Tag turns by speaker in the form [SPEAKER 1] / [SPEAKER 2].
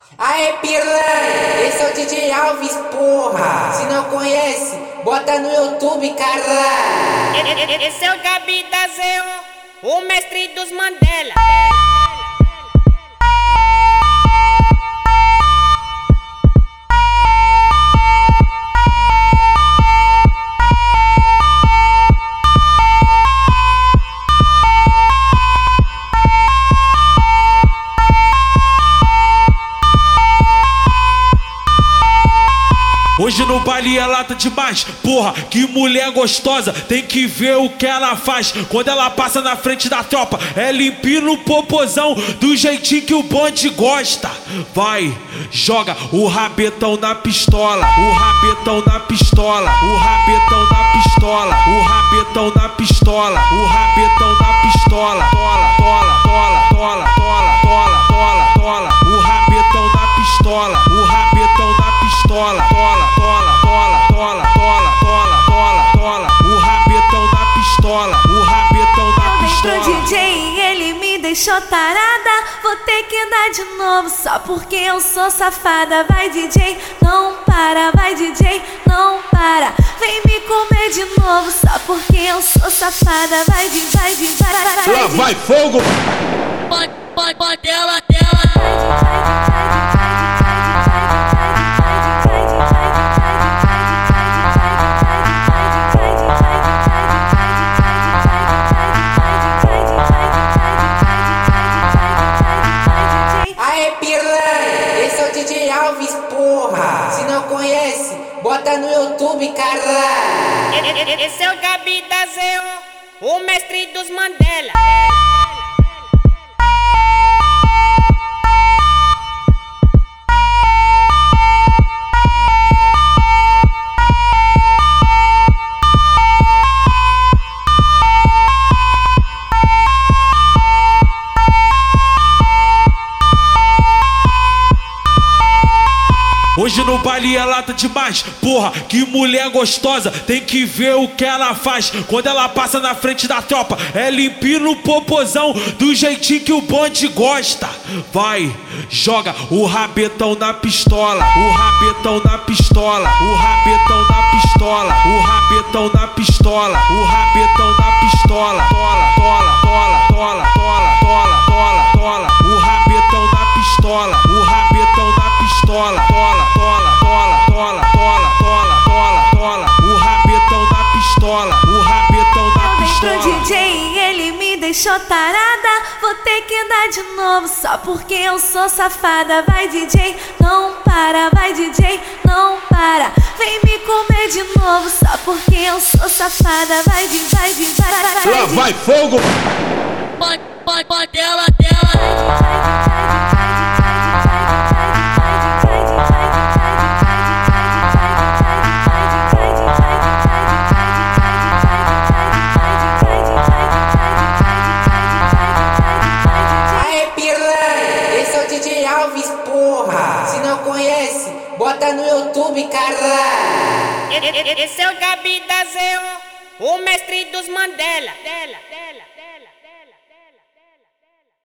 [SPEAKER 1] Aê piranha, esse é o DJ Alves, porra. Se não conhece, bota no YouTube, caralho.
[SPEAKER 2] Esse é o Gabi da Zeo, o mestre dos Mandela.
[SPEAKER 3] Hoje no baile é lata demais, porra, que mulher gostosa. Tem que ver o que ela faz quando ela passa na frente da tropa. É limpinho no popozão, do jeitinho que o bonde gosta. Vai, joga o rabetão na pistola, o rabetão na pistola, o rabetão na pistola, o rabetão na pistola, o rabetão na pistola. Tola, tola, tola, tola, tola, tola, tola, tola. O rabetão na pistola, o rabetão na pistola. Tola, tola, tola, tola, tola, tola, tola, tola. O rabetão na pistola, o rabetão na pistola.
[SPEAKER 4] Pro DJ e ele me deixou tarada. Vou ter que dar de novo só porque eu sou safada. Vai DJ, não para, vai DJ, não para. Vem me comer de novo só porque eu sou safada. Vai DJ, vai DJ, vai.
[SPEAKER 5] Lá vai fogo!
[SPEAKER 2] Pode ela, ela.
[SPEAKER 1] Aê piranha, esse é o DJ Alves, porra. Se não conhece, bota no YouTube, caralho.
[SPEAKER 2] Esse é o Gabi da Zeo, o mestre dos Mandela.
[SPEAKER 3] Hoje no baile é lata demais, porra, que mulher gostosa. Tem que ver o que ela faz quando ela passa na frente da tropa. É limpinho no popozão, do jeitinho que o bonde gosta. Vai, joga o rabetão na pistola, o rabetão na pistola, o rabetão na pistola, o rabetão na pistola, o rabetão na pistola. Tola, tola, tola, tola, tola, tola, tola, tola. O rabetão na pistola, o rabetão na pistola. Tola, tola, tola, tola, tola, tola, tola, tola. O rabetão na pistola, o rabetão na pistola.
[SPEAKER 4] Pro DJ e ele me deixou tarada. Vou ter que dar de novo só porque eu sou safada. Vai DJ, não para, vai DJ, não para. Vem me comer de novo só porque eu sou safada. Vai DJ, vai DJ, vai.
[SPEAKER 5] Lá vai fogo!
[SPEAKER 2] Pode ela, ela.
[SPEAKER 1] Aê piranha, esse é o DJ Alves, porra. Se não conhece, bota no YouTube, caralho.
[SPEAKER 2] Esse é o Gabi da Zeo, o mestre dos Mandela.